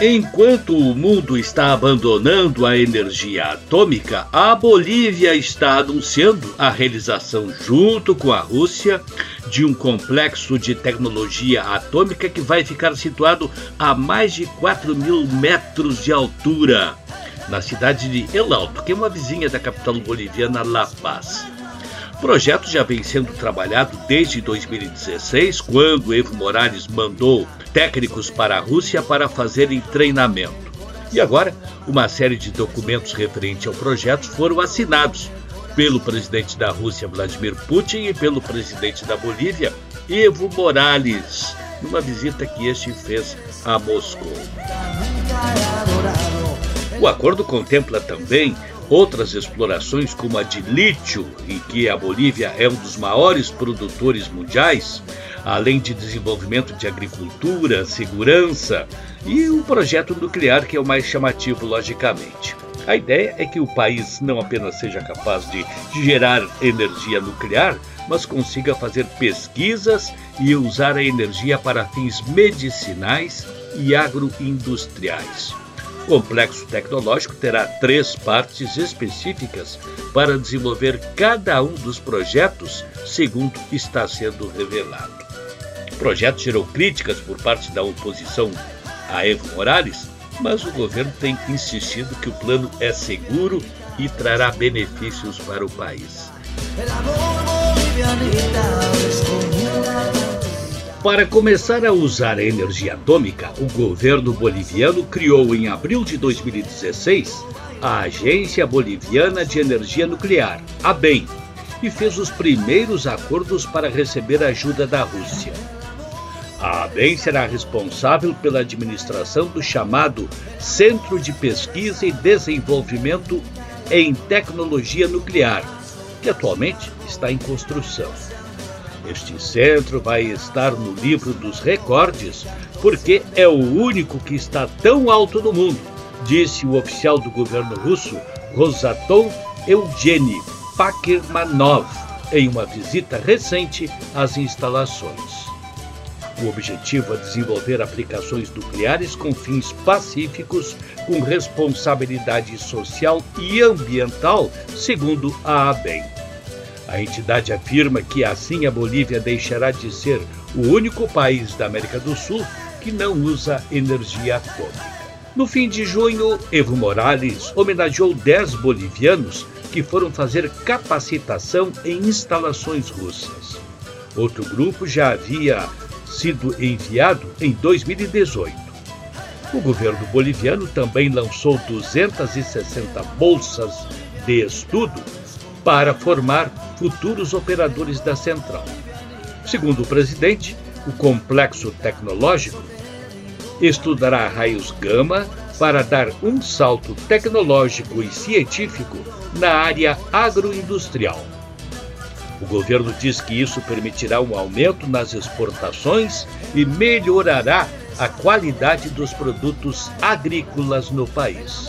Enquanto o mundo está abandonando a energia atômica, a Bolívia está anunciando a realização, junto com a Rússia, de um complexo de tecnologia atômica que vai ficar situado a mais de 4.000 metros de altura, na cidade de El Alto, que é uma vizinha da capital boliviana, La Paz. O projeto já vem sendo trabalhado desde 2016, quando Evo Morales mandou técnicos para a Rússia para fazerem treinamento. E agora, uma série de documentos referentes ao projeto foram assinados pelo presidente da Rússia, Vladimir Putin, e pelo presidente da Bolívia, Evo Morales, numa visita que este fez a Moscou. O acordo contempla também outras explorações, como a de lítio, em que a Bolívia é um dos maiores produtores mundiais, além de desenvolvimento de agricultura, segurança e um projeto nuclear que é o mais chamativo, logicamente. A ideia é que o país não apenas seja capaz de gerar energia nuclear, mas consiga fazer pesquisas e usar a energia para fins medicinais e agroindustriais. O complexo tecnológico terá 3 partes específicas para desenvolver cada um dos projetos, segundo está sendo revelado. O projeto gerou críticas por parte da oposição a Evo Morales, mas o governo tem insistido que o plano é seguro e trará benefícios para o país. Para começar a usar a energia atômica, o governo boliviano criou em abril de 2016 a Agência Boliviana de Energia Nuclear, ABEN, e fez os primeiros acordos para receber ajuda da Rússia. A ABEN será responsável pela administração do chamado Centro de Pesquisa e Desenvolvimento em Tecnologia Nuclear, que atualmente está em construção. Este centro vai estar no livro dos recordes porque é o único que está tão alto no mundo, disse o oficial do governo russo, Rosatom Eugeni Pakirmanov, em uma visita recente às instalações. O objetivo é desenvolver aplicações nucleares com fins pacíficos, com responsabilidade social e ambiental, segundo a ABEN. A entidade afirma que assim a Bolívia deixará de ser o único país da América do Sul que não usa energia atômica. No fim de junho, Evo Morales homenageou 10 bolivianos que foram fazer capacitação em instalações russas. Outro grupo já havia sido enviado em 2018. O governo boliviano também lançou 260 bolsas de estudo para formar futuros operadores da central. Segundo o presidente, o complexo tecnológico estudará raios gama para dar um salto tecnológico e científico na área agroindustrial. O governo diz que isso permitirá um aumento nas exportações e melhorará a qualidade dos produtos agrícolas no país.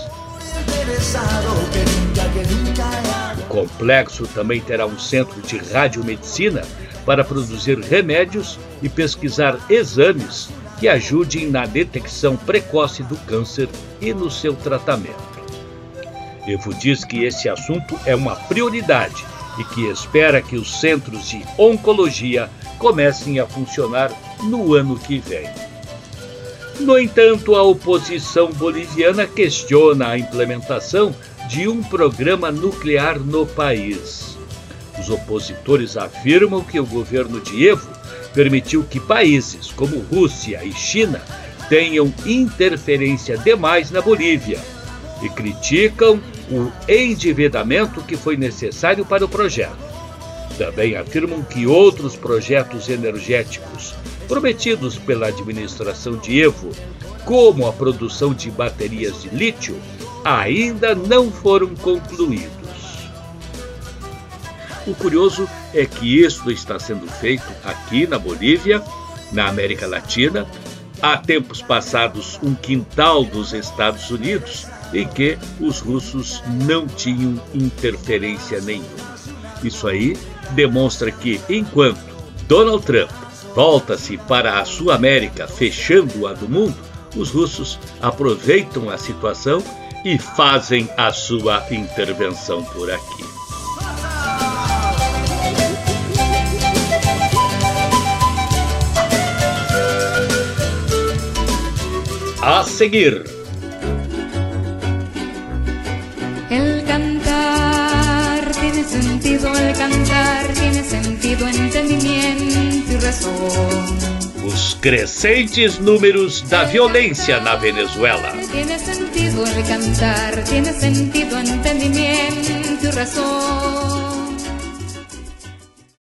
O complexo também terá um centro de radiomedicina para produzir remédios e pesquisar exames que ajudem na detecção precoce do câncer e no seu tratamento. Evo diz que esse assunto é uma prioridade e que espera que os centros de oncologia comecem a funcionar no ano que vem. No entanto, a oposição boliviana questiona a implementação de um programa nuclear no país. Os opositores afirmam que o governo de Evo permitiu que países como Rússia e China tenham interferência demais na Bolívia e criticam o endividamento que foi necessário para o projeto. Também afirmam que outros projetos energéticos prometidos pela administração de Evo, como a produção de baterias de lítio, ainda não foram concluídos. O curioso é que isso está sendo feito aqui na Bolívia, na América Latina, há tempos passados um quintal dos Estados Unidos, em que os russos não tinham interferência nenhuma. Isso aí demonstra que, enquanto Donald Trump volta-se para a Sul-América, fechando-a do mundo, os russos aproveitam a situação e fazem a sua intervenção por aqui. A seguir, el cantar tiene sentido, entendimiento y razón. Os crescentes números da violência na Venezuela. Tiene sentido el cantar, tiene sentido, entendimiento y razón.